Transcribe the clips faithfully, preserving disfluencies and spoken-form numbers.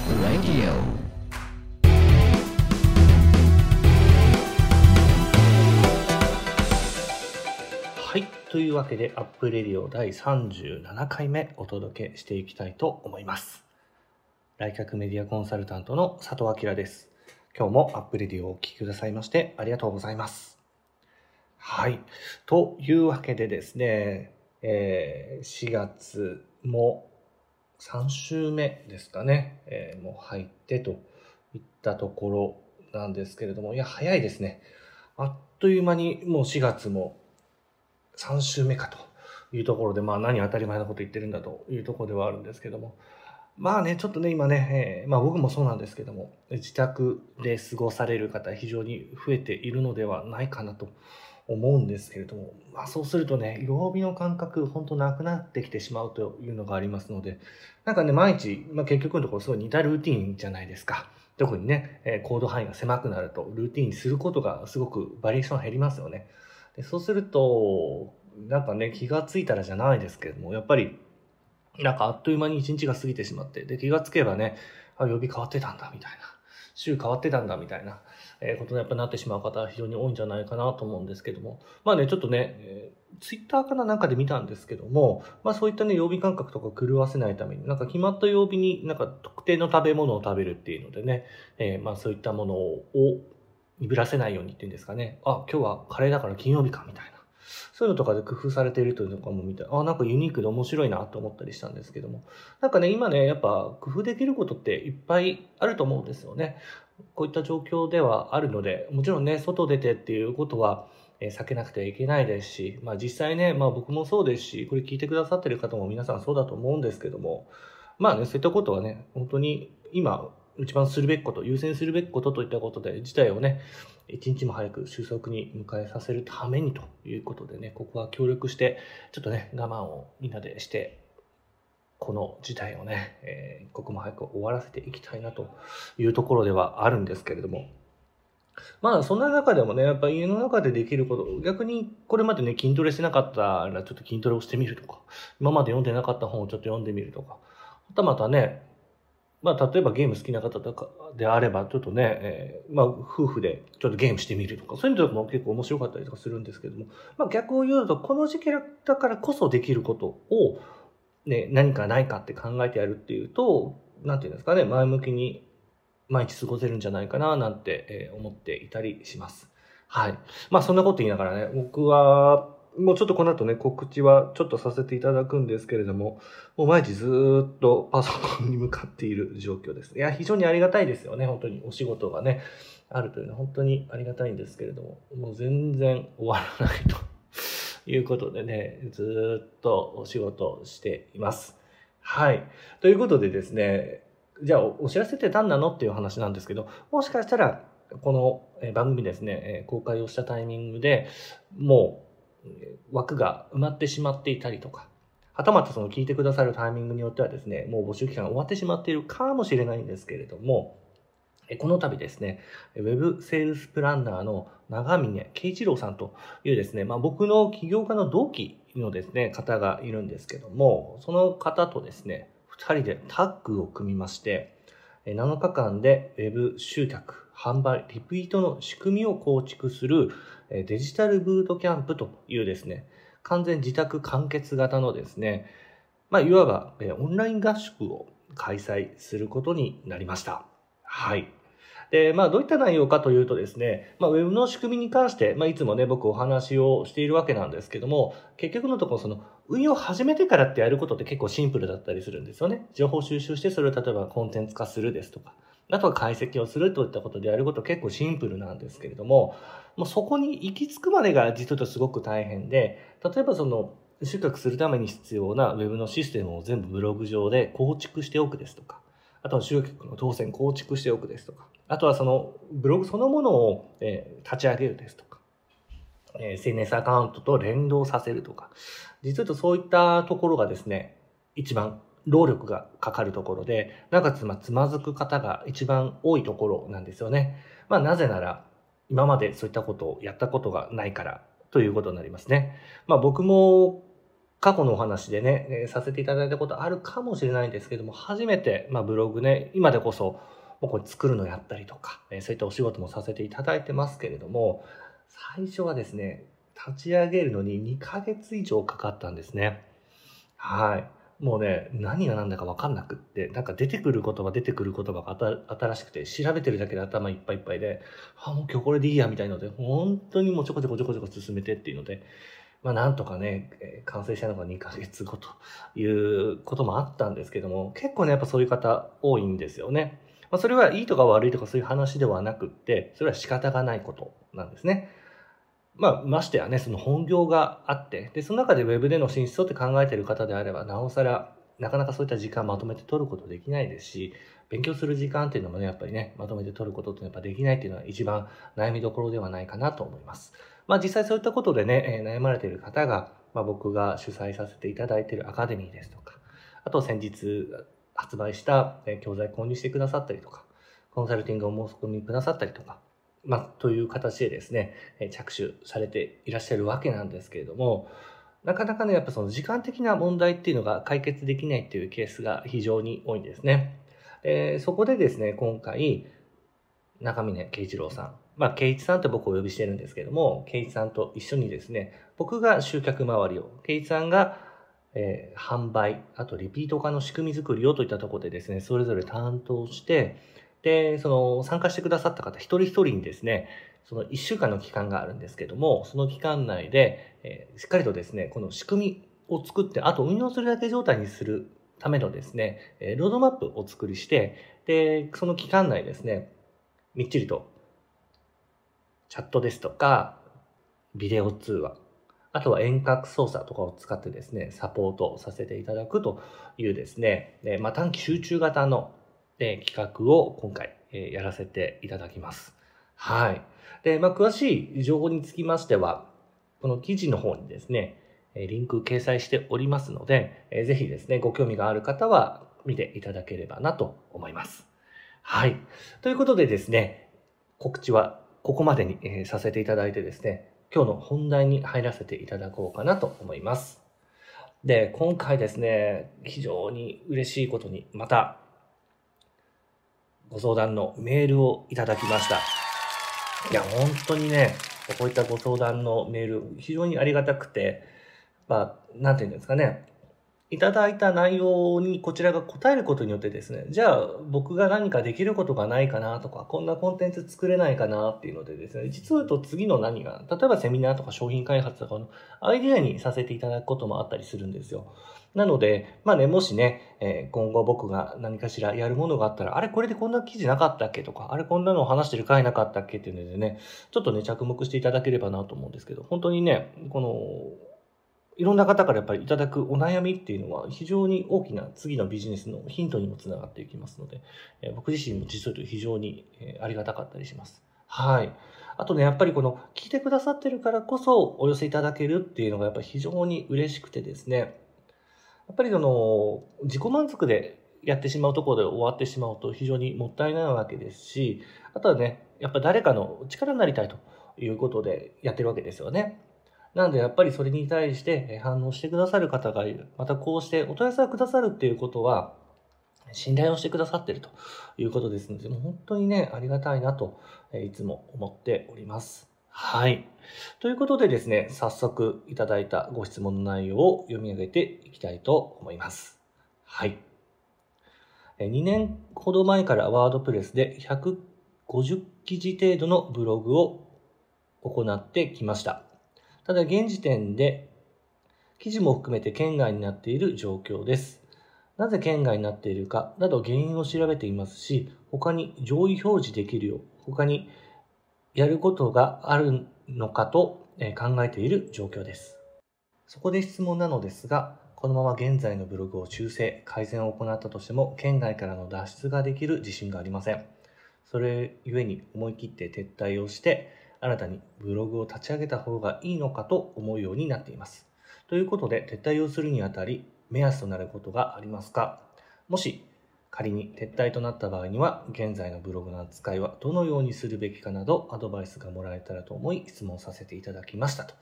Radio。はい、というわけでアップレディオだいさんじゅうななかいめお届けしていきたいと思います。来客メディアコンサルタントの佐藤明です。今日もアップレディオをお聞きくださいましてありがとうございます。はい、というわけでですね、えー、しがつもさん週目ですかね、えー、もう入ってといったところなんですけれども、いや早いですね。あっという間にもうしがつもさん週目かというところで、まあ何当たり前のこと言ってるんだというところではあるんですけども、まあね、ちょっとね、今ね、えー、まあ僕もそうなんですけども、自宅で過ごされる方非常に増えているのではないかなと思うんですけれども、まあそうするとね、曜日の感覚、本当なくなってきてしまうというのがありますので、なんかね、毎日、まあ結局のところすごい似たルーティーンじゃないですか。特にね、えー、行動範囲が狭くなると、ルーティーンにすることがすごくバリエーション減りますよね。でそうすると、なんかね、気がついたらじゃないですけれども、やっぱり、なんかあっという間に一日が過ぎてしまって、で、気がつけばね、あ、曜日変わってたんだ、みたいな。週変わってたんだ、みたいな、えー、ことにやっぱなってしまう方は非常に多いんじゃないかなと思うんですけども。まあね、ちょっとね、えー、ツイッターかななんかで見たんですけども、まあそういったね、曜日感覚とか狂わせないために、なんか決まった曜日になんか特定の食べ物を食べるっていうのでね、えー、まあそういったものを鈍らせないようにっていうんですかね。あ、今日はカレーだから金曜日か、みたいな。そういうのとかで工夫されているというのかも見て、あ、なんかユニークで面白いなと思ったりしたんですけども。なんかね、今ね、やっぱ工夫できることっていっぱいあると思うんですよね。こういった状況ではあるので、もちろんね、外出てっていうことは、えー避けなくてはいけないですし、まあ実際ね、まあ僕もそうですし、これ聞いてくださってる方も皆さんそうだと思うんですけども、まあね、そういったことはね、本当に今、一番するべきこと、優先するべきことといったことで、事態をね、一日も早く収束に迎えさせるためにということでね、ここは協力して、ちょっとね、我慢をみんなでして、この事態をね、えー、一刻も早く終わらせていきたいなというところではあるんですけれども、まあそんな中でもね、やっぱ家の中でできること、逆にこれまでね、筋トレしてなかったらちょっと筋トレをしてみるとか、今まで読んでなかった本をちょっと読んでみるとか、またまたね、まあ例えばゲーム好きな方とかであれば、ちょっとね、えーまあ夫婦でちょっとゲームしてみるとか、そういうのとかも結構面白かったりとかするんですけども、まあ逆を言うと、この時期だからこそできることを、ね、何かないかって考えてやるっていうと、なんていうんですかね、前向きに毎日過ごせるんじゃないかななんて、えー思っていたりします。はい。まあそんなこと言いながらね、僕はもうちょっとこの後ね、告知はちょっとさせていただくんですけれども、もう毎日ずーっとパソコンに向かっている状況です。いや、非常にありがたいですよね。本当にお仕事がね、あるというのは本当にありがたいんですけれども、もう全然終わらないということでね、ずーっとお仕事をしています。はい。ということでですね、じゃあお知らせって何なのっていう話なんですけど、もしかしたらこのえー番組ですね、えー公開をしたタイミングでもうえー枠が埋まってしまっていたりとか、はたまたその聞いてくださるタイミングによってはですね、もう募集期間が終わってしまっているかもしれないんですけれども、えこの度ですね、ウェブセールスプランナーの長峰圭一郎さんというですね、まあ、僕の起業家の同期のですね、方がいるんですけども、その方とですね、ふたりでタッグを組みまして、えなのかかんでウェブ集客、販売、リピートの仕組みを構築するえデジタルブートキャンプというですね、完全自宅完結型のですね、まあ、いわばえオンライン合宿を開催することになりました。はい。で、まあ、どういった内容かというとですね、まあ、ウェブの仕組みに関して、まあ、いつもね、僕お話をしているわけなんですけども、結局のところ、その、運用を始めてからってやることって結構シンプルだったりするんですよね。情報収集して、それを例えばコンテンツ化するですとか、あとは解析をするといったことでやること結構シンプルなんですけれども、もうそこに行き着くまでが実はすごく大変で、例えばその、収穫するために必要なウェブのシステムを全部ブログ上で構築しておくですとか、あとは集客の当選構築しておくですとか、あとはそのブログそのものを、えー立ち上げるですとか、えー エスエヌエス アカウントと連動させるとか、実は言うとそういったところがですね、一番労力がかかるところで、なおかつまあつまずく方が一番多いところなんですよね。まあなぜなら、今までそういったことをやったことがないからということになりますね。まあ僕も過去のお話でね、えーさせていただいたことあるかもしれないんですけども、初めて、まあ、ブログね、今でこそ、もうこれ作るのやったりとか、えーそういったお仕事もさせていただいてますけれども、最初はですね、立ち上げるのににかげつ以上かかったんですね。はい。もうね、何が何だか分かんなくって、なんか出てくる言葉出てくる言葉が新新しくて、調べてるだけで頭いっぱいいっぱいで、あ、もう今日これでいいやみたいので、本当にもうちょこちょこちょこちょこ進めてっていうので、まあなんとかね、えー完成したのがにかげつごということもあったんですけども、結構ね、やっぱそういう方多いんですよね。まあそれはいいとか悪いとかそういう話ではなくって、それは仕方がないことなんですね。まあ、ましてやね、その本業があって、で、その中でウェブでの進出をって考えている方であれば、なおさら、なかなかそういった時間まとめて取ることできないですし、勉強する時間っていうのもね、やっぱりね、まとめて取ることってやっぱできないっていうのは一番悩みどころではないかなと思います。まあ実際そういったことでね、えー悩まれている方が、まあ僕が主催させていただいているアカデミーですとか、あと先日発売したえー教材購入してくださったりとか、コンサルティングを申し込みくださったりとか、まあ、という形でですね、えー着手されていらっしゃるわけなんですけれども、なかなかね、やっぱその時間的な問題っていうのが解決できないっていうケースが非常に多いんですね。えーそこでですね、今回、中峰圭一郎さん、まあ、圭一さんって僕をお呼びしてるんですけども、圭一さんと一緒にですね、僕が集客周りを、圭一さんが、えー販売、あとリピート化の仕組み作りをといったところでですね、それぞれ担当して、で、その参加してくださった方一人一人にですね、そのいっしゅうかんの期間があるんですけども、その期間内で、えーしっかりとですね、この仕組みを作って、あと運用するだけ状態にするためのですね、えーロードマップをお作りして、で、その期間内ですね、みっちりとチャットですとか、ビデオ通話、あとは遠隔操作とかを使ってですね、サポートさせていただくというですね、えーまあ、短期集中型の、えー企画を今回、えーやらせていただきます。はい。で、まあ、詳しい情報につきましては、この記事の方にですね、えーリンク掲載しておりますので、えーぜひですね、ご興味がある方は見ていただければなと思います。はい。ということでですね、告知はここまでに、えーさせていただいてですね、今日の本題に入らせていただこうかなと思います。で、今回ですね、非常に嬉しいことに、またご相談のメールをいただきました。いや、本当にね、こういったご相談のメール、非常にありがたくて、まあ、なんていうんですかね、いただいた内容にこちらが答えることによってですね、じゃあ僕が何かできることがないかなとか、こんなコンテンツ作れないかなっていうのでですね、実を言うと次の何が、例えばセミナーとか商品開発とかのアイデアにさせていただくこともあったりするんですよ。なので、まあね、もしね、えー今後僕が何かしらやるものがあったら、あれこれでこんな記事なかったっけとか、あれこんなのを話してる回なかったっけっていうのでね、ちょっとね、着目していただければなと思うんですけど、本当にね、この、いろんな方からやっぱりいただくお悩みっていうのは非常に大きな次のビジネスのヒントにもつながっていきますので、えー僕自身も実を言うと非常にえーありがたかったりします。はい。あとね、やっぱりこの聞いてくださってるからこそお寄せいただけるっていうのがやっぱり非常に嬉しくてですね、やっぱりその自己満足でやってしまうところで終わってしまうと非常にもったいないわけですし、あとはね、やっぱ誰かの力になりたいということでやってるわけですよね。なのでやっぱりそれに対してえー反応してくださる方がいる。またこうしてお問い合わせをくださるっていうことは、信頼をしてくださっているということですので、もう本当にね、ありがたいなと、えーいつも思っております。はい。ということでですね、早速いただいたご質問の内容を読み上げていきたいと思います。はい。えーにねんほど前からワードプレスでひゃくごじゅっ記事程度のブログを行ってきました。ただ現時点で記事も含めて圏外になっている状況です。なぜ圏外になっているかなど原因を調べていますし、他に上位表示できるよう、他にやることがあるのかとえー考えている状況です。そこで質問なのですが、このまま現在のブログを修正、改善を行ったとしても、県外からの脱出ができる自信がありません。それゆえに思い切って撤退をして、新たにブログを立ち上げた方がいいのかと思うようになっています。ということで、撤退をするにあたり、目安となることがありますか？もし、仮に撤退となった場合には、現在のブログの扱いはどのようにするべきかなど、アドバイスがもらえたらと思い、質問させていただきましたと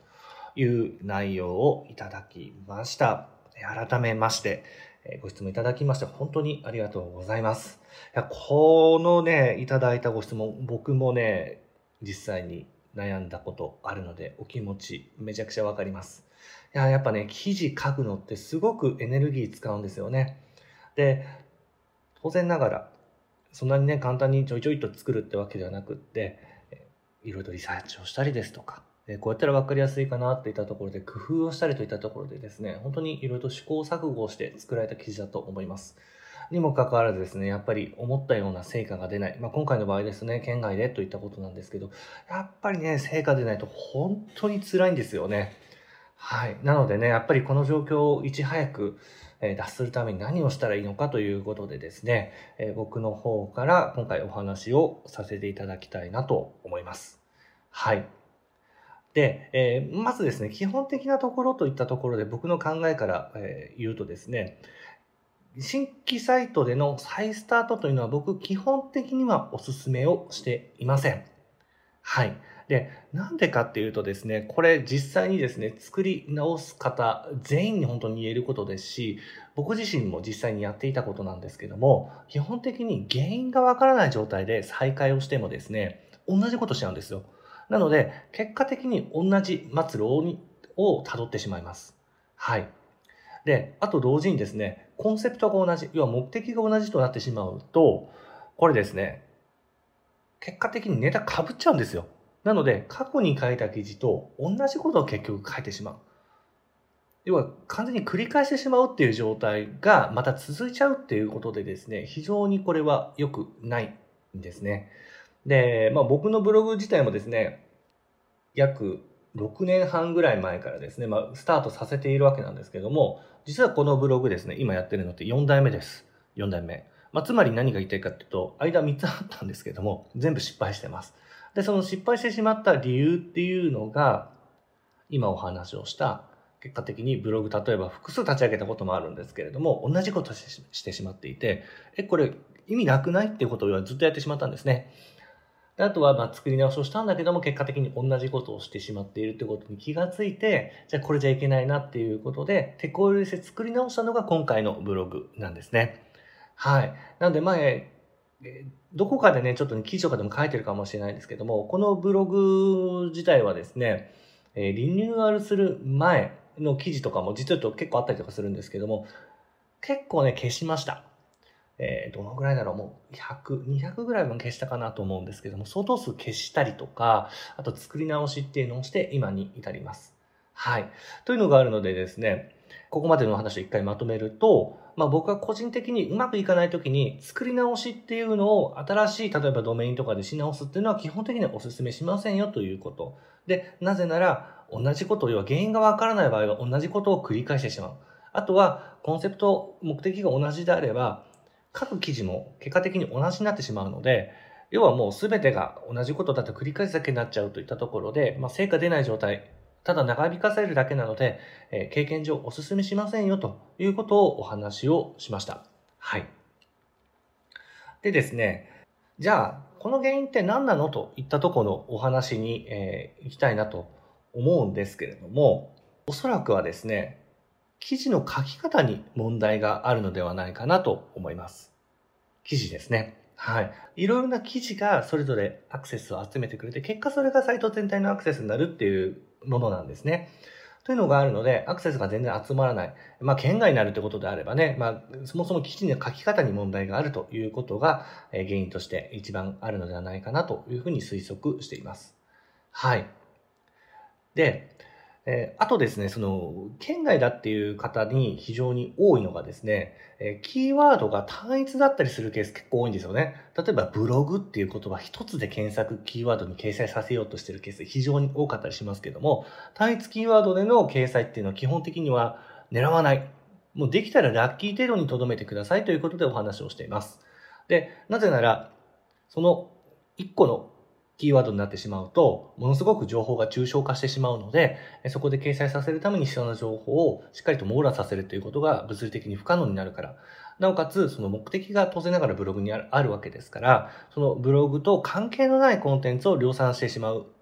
いう内容をいただきました。改めまして、ご質問いただきまして本当にありがとうございます。いや、このね、いただいたご質問、僕もね、実際に悩んだことあるので、お気持ちめちゃくちゃわかります。いや、やっぱね、記事書くのってすごくエネルギー使うんですよね。で、当然ながら、そんなにね、簡単にちょいちょいと作るってわけではなくって、いろいろとリサーチをしたりですとか、こうやったら分かりやすいかなといったところで工夫をしたりといったところでですね、本当にいろいろと試行錯誤をして作られた記事だと思います。にもかかわらずですね、やっぱり思ったような成果が出ない。まあ、今回の場合ですね、県外でといったことなんですけど、やっぱりね、成果出ないと本当に辛いんですよね。はい。なのでね、やっぱりこの状況をいち早くえー脱するために何をしたらいいのかということでですね、えー僕の方から今回お話をさせていただきたいなと思います。はい。で、えーまずですね、基本的なところといったところで僕の考えから、えー言うとですね、新規サイトでの再スタートというのは僕基本的にはお勧めをしていません。はい。で、なんでかっていうとですね、これ実際にですね、作り直す方全員に本当に言えることですし、僕自身も実際にやっていたことなんですけども、基本的に原因がわからない状態で再開をしてもですね、同じことしちゃうんですよ。なので、結果的に同じ末路をにを辿ってしまいます。はい。で、あと同時にですね、コンセプトが同じ、要は目的が同じとなってしまうと、これですね、結果的にネタ被っちゃうんですよ。なので、過去に書いた記事と同じことを結局書いてしまう。要は完全に繰り返してしまうっていう状態がまた続いちゃうっていうことでですね、非常にこれは良くないんですね。で、まあ僕のブログ自体もですね、約ろくねんはんぐらい前からですね、まあスタートさせているわけなんですけども、実はこのブログですね、今やってるのってよんだいめです。よんだいめ。まあつまり何が言いたいかっていうと、間みっつあったんですけども、全部失敗してます。で、その失敗してしまった理由っていうのが、今お話をした結果的にブログ、例えば複数立ち上げたこともあるんですけれども、同じことをししてしまっていて、え、これ意味なくないっていうことをずっとやってしまったんですね。であとは、まあ、作り直しをしたんだけども、結果的に同じことをしてしまっているってことに気がついて、じゃあこれじゃいけないなっていうことで、手こ入れして作り直したのが今回のブログなんですね。はい。なので、まあ、えーどこかでね、ちょっとね、記事とかでも書いてるかもしれないですけども、このブログ自体はですね、えーリニューアルする前の記事とかも実は言うと結構あったりとかするんですけども、結構ね、消しました。えーどのぐらいだろう、もうひゃく、にひゃくぐらいは消したかなと思うんですけども、相当数消したりとか、あと作り直しっていうのをして今に至ります。はい。というのがあるのでですね、ここまでの話を一回まとめると、まあ僕は個人的にうまくいかないときに作り直しっていうのを新しい、例えばドメインとかでし直すっていうのは基本的にはお勧めしませんよということ。で、なぜなら同じこと、要は原因がわからない場合は同じことを繰り返してしまう。あとはコンセプト、目的が同じであれば、各記事も結果的に同じになってしまうので、要はもう全てが同じことだと繰り返すだけになっちゃうといったところで、まあ、成果出ない状態、ただ長引かせるだけなので、えー経験上お勧めしませんよということをお話をしました。はい。でですね、じゃあ、この原因って何なのといったところのお話に、えー行きたいなと思うんですけれども、おそらくはですね、記事の書き方に問題があるのではないかなと思います。記事ですね。はい。いろいろな記事がそれぞれアクセスを集めてくれて、結果それがサイト全体のアクセスになるっていうものなんですね。というのがあるので、アクセスが全然集まらない。まあ、県外になるってことであればね、まあ、そもそも記事の書き方に問題があるということが、えー原因として一番あるのではないかなというふうに推測しています。はい。で、えーあとですね、その、県外だっていう方に非常に多いのがですね、えーキーワードが単一だったりするケース結構多いんですよね。例えば、ブログっていう言葉一つで検索キーワードに掲載させようとしているケース非常に多かったりしますけども、単一キーワードでの掲載っていうのは基本的には狙わない。もうできたらラッキー程度に留めてくださいということでお話をしています。で、なぜなら、その一個のキーワードになってしまうと、ものすごく情報が抽象化してしまうので、そこで掲載させるために必要な情報をしっかりと網羅させるということが物理的に不可能になるから。なおかつ、その目的が当然ながらブログにあるあるわけですから、そのブログと関係のないコンテンツを量産してしまう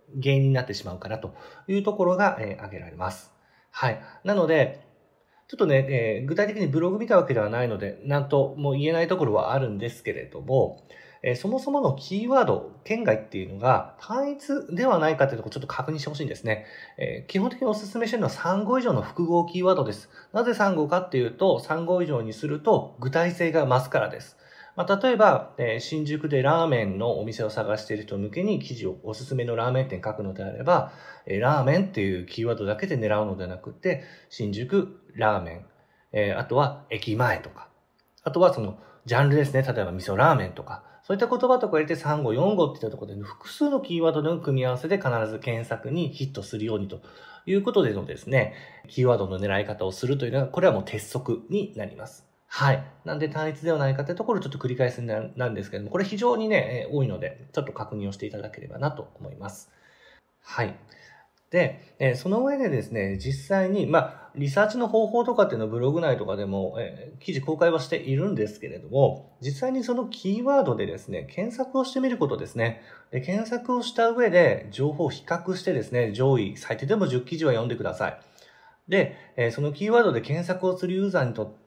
原因になってしまうかなというところが、えー挙げられます。はい。なので、ちょっとね、えー具体的にブログ見たわけではないので、なんとも言えないところはあるんですけれども、えーそもそものキーワード、圏外っていうのが単一ではないかというところをちょっと確認してほしいんですね。えー基本的にお勧めしているのはさんご以上の複合キーワードです。なぜさんごかっていうと、さんご以上にすると具体性が増すからです。まあ、例えば、えー新宿でラーメンのお店を探している人向けに記事をおすすめのラーメン店書くのであれば、えーラーメンっていうキーワードだけで狙うのではなくて、新宿ラーメン、えーあとは駅前とか、あとはそのジャンルですね。例えば味噌ラーメンとか、そういった言葉とか入れてさんご、よんごっていったところで複数のキーワードの組み合わせで必ず検索にヒットするようにということでのですね、キーワードの狙い方をするというのは、これはもう鉄則になります。はい。なんで単一ではないかというところをちょっと繰り返すになるんですけれども、これ非常にね、えー多いので、ちょっと確認をしていただければなと思います。はい。で、えーその上でですね、実際に、まあ、リサーチの方法とかっていうのをブログ内とかでも、えー記事公開はしているんですけれども、実際にそのキーワードでですね、検索をしてみることですね。で、検索をした上で、情報を比較してですね、上位、最低でもじゅう記事は読んでください。で、えーそのキーワードで検索をするユーザーにとって、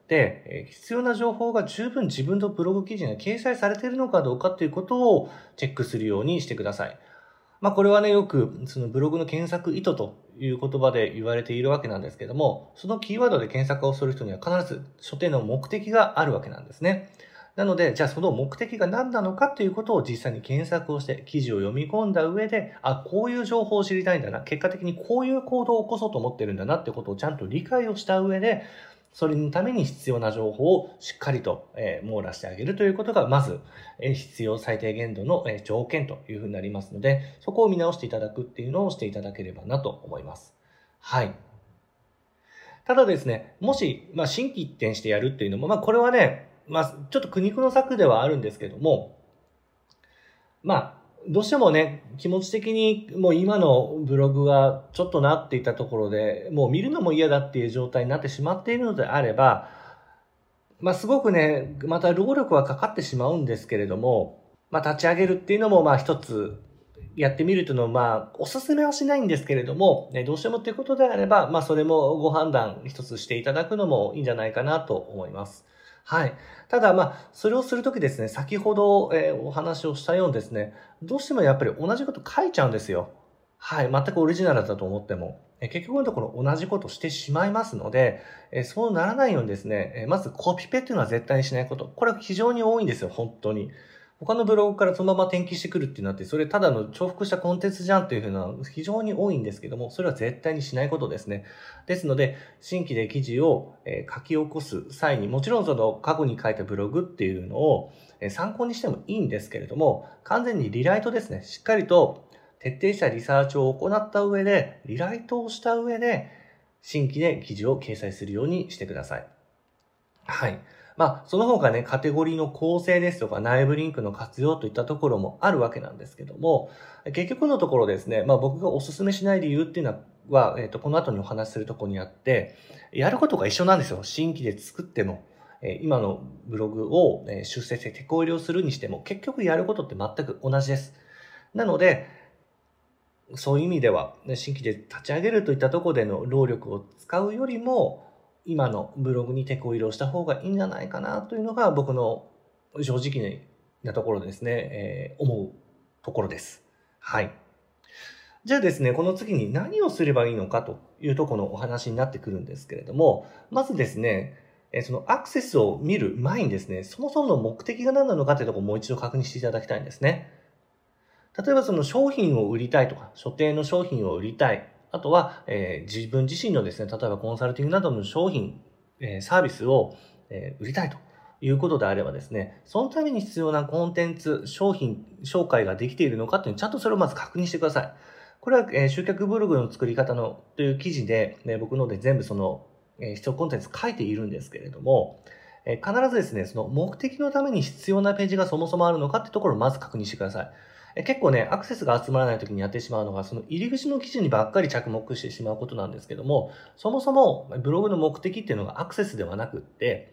えー必要な情報が十分自分のブログ記事に掲載されているのかどうかということをチェックするようにしてください。まあこれはね、よくそのブログの検索意図という言葉で言われているわけなんですけども、そのキーワードで検索をする人には必ず所定の目的があるわけなんですね。なので、じゃあその目的が何なのかということを実際に検索をして記事を読み込んだ上で、あ、こういう情報を知りたいんだな。結果的にこういう行動を起こそうと思ってるんだなってことをちゃんと理解をした上で、それのために必要な情報をしっかりと、えー網羅してあげるということが、まず、えー必要最低限度の、えー条件というふうになりますので、そこを見直していただくっていうのをしていただければなと思います。はい。ただですね、もし、まあ、新規一転してやるっていうのも、まあ、これはね、まあ、ちょっと苦肉の策ではあるんですけども、まあ、どうしてもね、気持ち的にもう今のブログはちょっとなっていたところで、もう見るのも嫌だっていう状態になってしまっているのであれば、まあ、すごくね、また労力はかかってしまうんですけれども、まあ、立ち上げるっていうのも、まあ、一つ、やってみるというのは、まあ、おすすめはしないんですけれども、ね、どうしてもっていうことであれば、まあ、それもご判断一つしていただくのもいいんじゃないかなと思います。はい。ただ、まあ、それをするときですね、先ほど、えーお話をしたようにですね、どうしてもやっぱり同じこと書いちゃうんですよ。はい。全くオリジナルだと思っても。え結局のところ同じことしてしまいますので、えそうならないようにですね、えまずコピペっていうのは絶対にしないこと。これは非常に多いんですよ、本当に。他のブログからそのまま転記してくるっていうのはって、それただの重複したコンテンツじゃんっていうふうな非常に多いんですけども、それは絶対にしないことですね。ですので、新規で記事をえー書き起こす際に、もちろんその過去に書いたブログっていうのをえー参考にしてもいいんですけれども、完全にリライトですね。しっかりと徹底したリサーチを行った上で、リライトをした上で、新規で記事を掲載するようにしてください。はい。まあ、その他ね、カテゴリーの構成ですとか、内部リンクの活用といったところもあるわけなんですけども、結局のところですね、まあ僕がお勧めしない理由っていうのは、えっと、この後にお話しするところにあって、やることが一緒なんですよ。新規で作っても、えー今のブログをえー出世して手こ入れをするにしても、結局やることって全く同じです。なので、そういう意味では、ね新規で立ち上げるといったところでの労力を使うよりも、今のブログに手こ入れをした方がいいんじゃないかなというのが僕の正直なところですね、えー思うところです。はい。じゃあですね、この次に何をすればいいのかというところのお話になってくるんですけれども、まずですね、えーそのアクセスを見る前にですね、そもそもの目的が何なのかというところをもう一度確認していただきたいんですね。例えばその商品を売りたいとか、所定の商品を売りたい。あとは、えー自分自身のですね、例えばコンサルティングなどの商品、えーサービスを、えー売りたいということであればですね、そのために必要なコンテンツ、商品紹介ができているのかというのをちゃんとそれをまず確認してください。これは、えー集客ブログの作り方のという記事で、ね、僕ので全部その、えー必要コンテンツ書いているんですけれども、えー必ずですね、その目的のために必要なページがそもそもあるのかってところをまず確認してください。え結構ね、アクセスが集まらない時にやってしまうのが、その入り口の記事にばっかり着目してしまうことなんですけども、そもそもブログの目的っていうのがアクセスではなくって、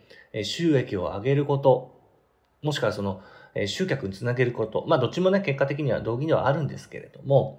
え収益を上げること、もしくはその、え集客につなげること、まあどっちもね、結果的には同義ではあるんですけれども、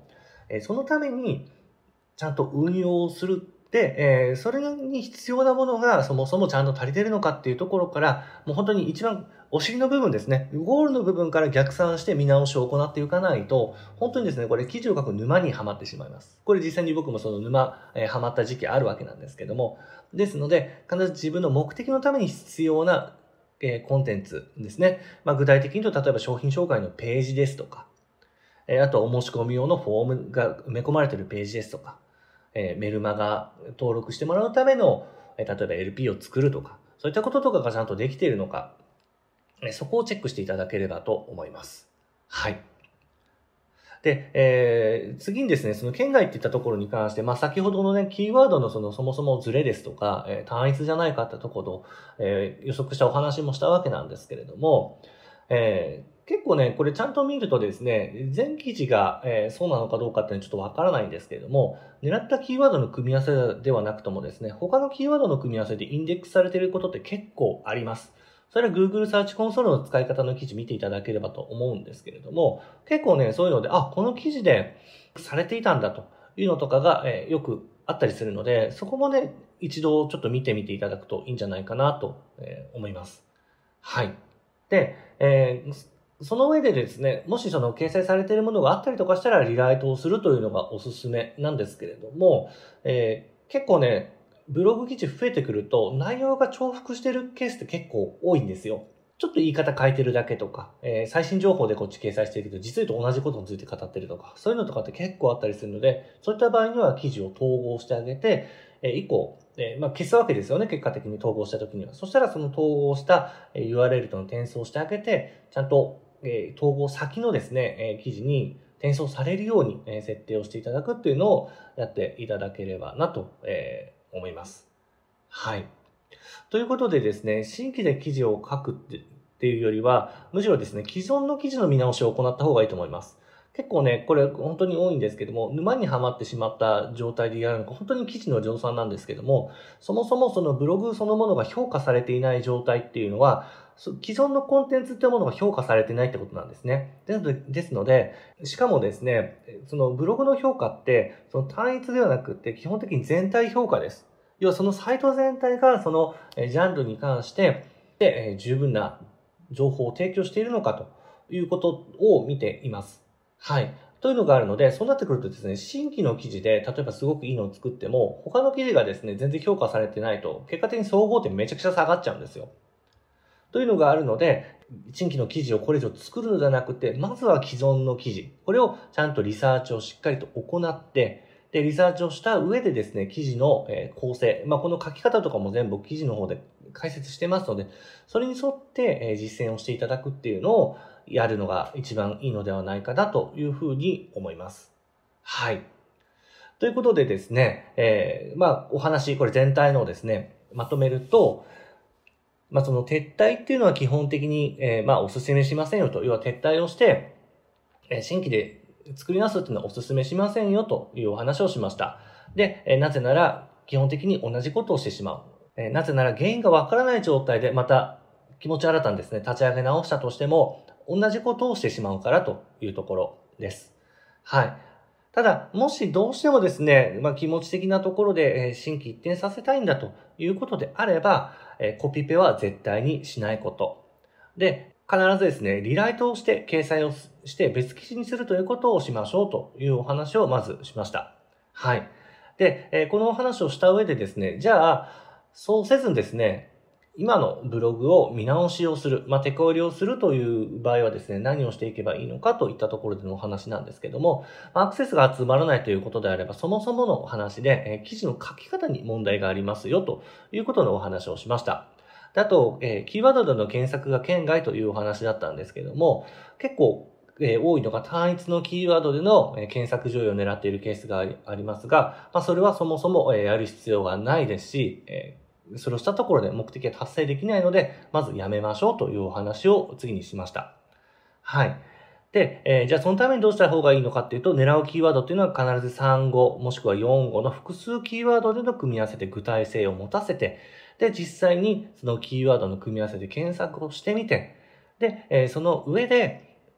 えーそのためにちゃんと運用するって、えーそれに必要なものがそもそもちゃんと足りてるのかっていうところから、もう本当に一番お尻の部分ですね、ゴールの部分から逆算して見直しを行っていかないと、本当にですね、これ記事を書く沼にはまってしまいます。これ実際に僕もその沼、えー、はまった時期あるわけなんですけども、ですので、必ず自分の目的のために必要な、えーコンテンツですね。まあ、具体的に言うと、例えば商品紹介のページですとか、えーあとお申し込み用のフォームが埋め込まれているページですとか、えーメルマガ登録してもらうための、えー例えば エルピー を作るとか、そういったこととかがちゃんとできているのか、えーそこをチェックしていただければと思います。はい。で、えー次にですね、その県外っていったところに関して、まあ、先ほどのね、キーワードのそのそもそもズレですとか、えー単一じゃないかってところを、えー予測したお話もしたわけなんですけれども、えー結構ね、これちゃんと見るとですね、全記事が、えーそうなのかどうかっていうのはちょっとわからないんですけれども、狙ったキーワードの組み合わせではなくともですね、他のキーワードの組み合わせでインデックスされていることって結構あります。それは Google サーチコンソールの使い方の記事見ていただければと思うんですけれども、結構ね、そういうので、あ、この記事でされていたんだというのとかが、えーよくあったりするので、そこもね、一度ちょっと見てみていただくといいんじゃないかなと、えー思います。はい。で、えーその上でですね、もしその掲載されているものがあったりとかしたらリライトをするというのがおすすめなんですけれども、えー結構ね、ブログ記事増えてくると内容が重複してるケースって結構多いんですよ。ちょっと言い方変えてるだけとか、えー最新情報でこっち掲載してるけど、実は言うと同じことについて語ってるとか、そういうのとかって結構あったりするので、そういった場合には記事を統合してあげて、えー以降、えーまあ、消すわけですよね、結果的に統合した時には。そしたらその統合したえー ユーアールエル との転送してあげて、ちゃんと、えー統合先のですね、えー記事に転送されるように、えー設定をしていただくっていうのをやっていただければなと、えー思います。はい。ということでですね、新規で記事を書くってっていうよりは、むしろですね、既存の記事の見直しを行った方がいいと思います。結構ね、これ本当に多いんですけども、沼にはまってしまった状態でやるのか、本当に記事の量産なんですけども、そもそもそのブログそのものが評価されていない状態っていうのは、そ既存のコンテンツっていうものが評価されていないってことなんですね。ですので、ですのでしかもですね、そのブログの評価って、その単一ではなくて、基本的に全体評価です。要はそのサイト全体がそのえージャンルに関してで、えー十分な情報を提供しているのかということを見ています。はい。というのがあるので、そうなってくるとですね、新規の記事で、例えばすごくいいのを作っても、他の記事がですね、全然評価されてないと、結果的に総合点めちゃくちゃ下がっちゃうんですよ。というのがあるので、新規の記事をこれ以上作るのではなくて、まずは既存の記事、これをちゃんとリサーチをしっかりと行って、で、リサーチをした上でですね、記事のえー構成、まあ、この書き方とかも全部記事の方で解説してますので、それに沿ってえー実践をしていただくっていうのをやるのが一番いいのではないかなというふうに思います。はい。ということでですね、えーまあ、お話、これ全体のですね、まとめると、まあ、その撤退っていうのは基本的に、えーまあ、お勧めしませんよと。要は撤退をして、えー新規で作り直すっていうのはお勧めしませんよというお話をしました。で、えーなぜなら、基本的に同じことをしてしまう。えーなぜなら原因がわからない状態でまた気持ち新たにですね、立ち上げ直したとしても、同じことをしてしまうからというところです。はい。ただ、もしどうしてもですね、まあ、気持ち的なところで、えー心機一転させたいんだということであれば、えーコピペは絶対にしないこと。で、必ずですね、リライトをして掲載をして別記事にするということをしましょうというお話をまずしました。はい。で、えーこのお話をした上でですね、じゃあ、そうせずにですね、今のブログを見直しをする、まあ、手こ入れをするという場合はですね、何をしていけばいいのかといったところでのお話なんですけども、アクセスが集まらないということであれば、そもそものお話で、えー記事の書き方に問題がありますよということのお話をしました。であと、えーキーワードでの検索が県外というお話だったんですけども、結構、えー多いのが単一のキーワードでの、えー検索上位を狙っているケースがありありますが、まあ、それはそもそも、えーやる必要がないですし、えーそれをしたところで目的が達成できないので、まずやめましょうというお話を次にしました。はい。で、えーじゃあそのためにどうした方がいいのかっていうと、狙うキーワードっていうのは必ずさん語もしくはよん語の複数キーワードでの組み合わせで具体性を持たせて、で、実際にそのキーワードの組み合わせで検索をしてみて、で、えーその上で、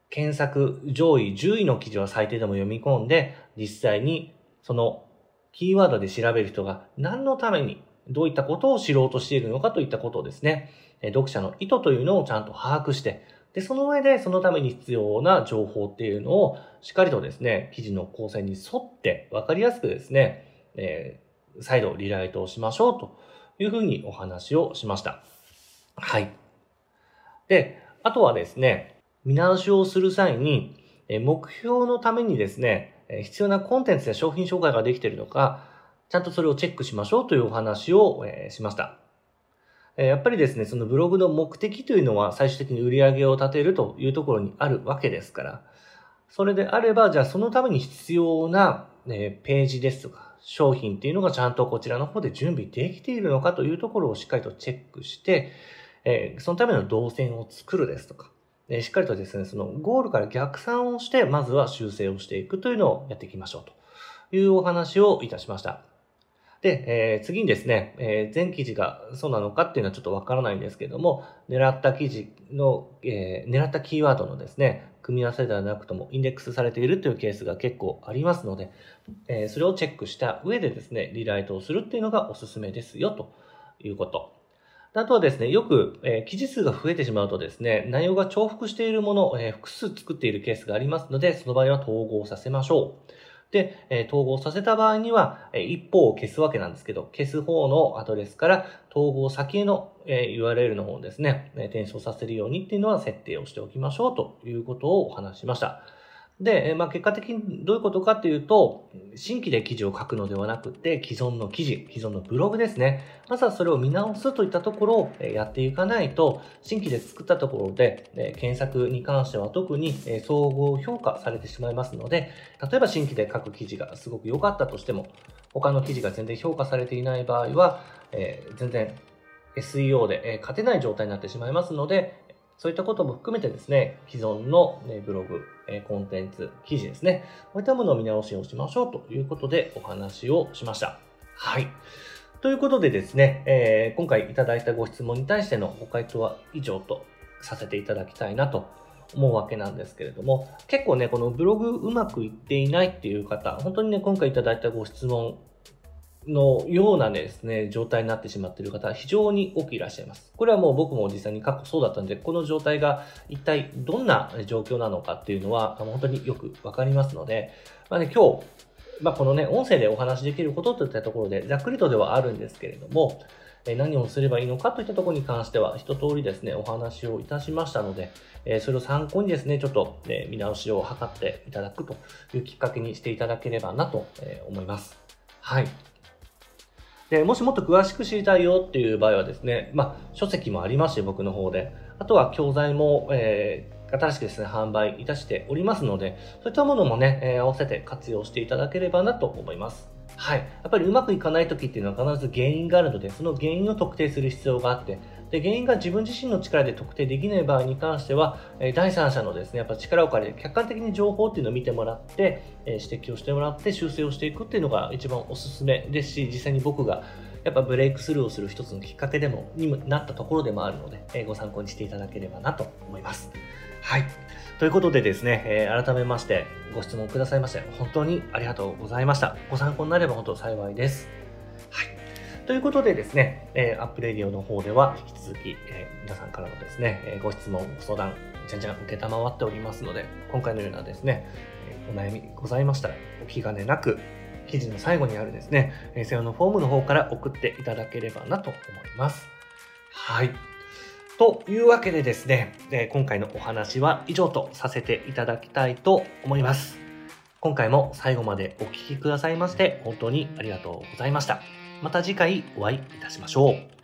検索上位じゅういの記事は最低でも読み込んで、実際にそのキーワードで調べる人が何のためにどういったことを知ろうとしているのかといったことをですね、読者の意図というのをちゃんと把握して、で、その上でそのために必要な情報っていうのをしっかりとですね、記事の構成に沿って分かりやすくですね、えー、再度リライトをしましょうというふうにお話をしました。はい。で、あとはですね、見直しをする際に、目標のためにですね、必要なコンテンツや商品紹介ができているのか、ちゃんとそれをチェックしましょうというお話をしました。やっぱりですね、そのブログの目的というのは最終的に売り上げを立てるというところにあるわけですから、それであれば、じゃあそのために必要なページですとか、商品っていうのがちゃんとこちらの方で準備できているのかというところをしっかりとチェックして、そのための動線を作るですとか、しっかりとですね、そのゴールから逆算をして、まずは修正をしていくというのをやっていきましょうというお話をいたしました。で、えー、次にですね、えー、全記事がそうなのかっていうのはちょっとわからないんですけども、狙った記事の、えー、狙ったキーワードのですね、組み合わせではなくともインデックスされているというケースが結構ありますので、えー、それをチェックした上でですね、リライトをするっていうのがおすすめですよということ。あとはですね、よく、えー、記事数が増えてしまうとですね、内容が重複しているものを、えー、複数作っているケースがありますので、その場合は統合させましょう。で、えー、統合させた場合には、えー、一方を消すわけなんですけど、消す方のアドレスから統合先への、えー、ユーアールエル の方をですね、えー、転送させるようにっていうのは設定をしておきましょうということをお話ししました。で、えーまあ、結果的にどういうことかっていうと、新規で記事を書くのではなくて、既存の記事、既存のブログですね。まずはそれを見直すといったところをやっていかないと、新規で作ったところで、えー、検索に関しては特に、えー、総合評価されてしまいますので、例えば新規で書く記事がすごく良かったとしても、他の記事が全然評価されていない場合は、えー、全然 エスイーオー で、えー、勝てない状態になってしまいますので、そういったことも含めてですね、既存のブログ、コンテンツ、記事ですね、こういったものを見直しをしましょうということでお話をしました。はい。ということでですね、えー、今回いただいたご質問に対してのご回答は以上とさせていただきたいなと思うわけなんですけれども、結構ね、このブログうまくいっていないっていう方、本当にね、今回いただいたご質問のようなですね、状態になってしまっている方は非常に多くいらっしゃいます。これはもう僕も実際に過去そうだったので、この状態が一体どんな状況なのかっていうのは本当によくわかりますので、まあね、今日、まあ、このね、音声でお話しできることといったところで、ざっくりとではあるんですけれども、何をすればいいのかといったところに関しては、一通りですね、お話をいたしましたので、それを参考にですね、ちょっと見直しを図っていただくというきっかけにしていただければなと思います。はい。で、もしもっと詳しく知りたいよっていう場合はですね、まあ、書籍もありますし、僕の方で。あとは教材も、えー、新しくですね、販売いたしておりますので、そういったものもね、えー、合わせて活用していただければなと思います。はい。やっぱりうまくいかない時っていうのは必ず原因があるので、その原因を特定する必要があって、で、原因が自分自身の力で特定できない場合に関しては、えー、第三者のですね、やっぱ力を借りて客観的に情報っていうのを見てもらって、えー、指摘をしてもらって修正をしていくっていうのが一番おすすめですし、実際に僕がやっぱブレイクスルーをする一つのきっかけでもになったところでもあるので、えー、ご参考にしていただければなと思います。はい。ということでですね、えー、改めましてご質問くださいまして本当にありがとうございました。ご参考になれば本当幸いです。はい。ということでですね、えー、アップレディオの方では引き続き、えー、皆さんからのですね、えー、ご質問、ご相談、じゃんじゃん受けたまわっておりますので、今回のようなですね、えー、お悩みございましたらお気兼ねなく記事の最後にあるですね、専用のフォームの方から送っていただければなと思います。はい。というわけでですね、今回のお話は以上とさせていただきたいと思います。今回も最後までお聞きくださいまして本当にありがとうございました。また次回お会いいたしましょう。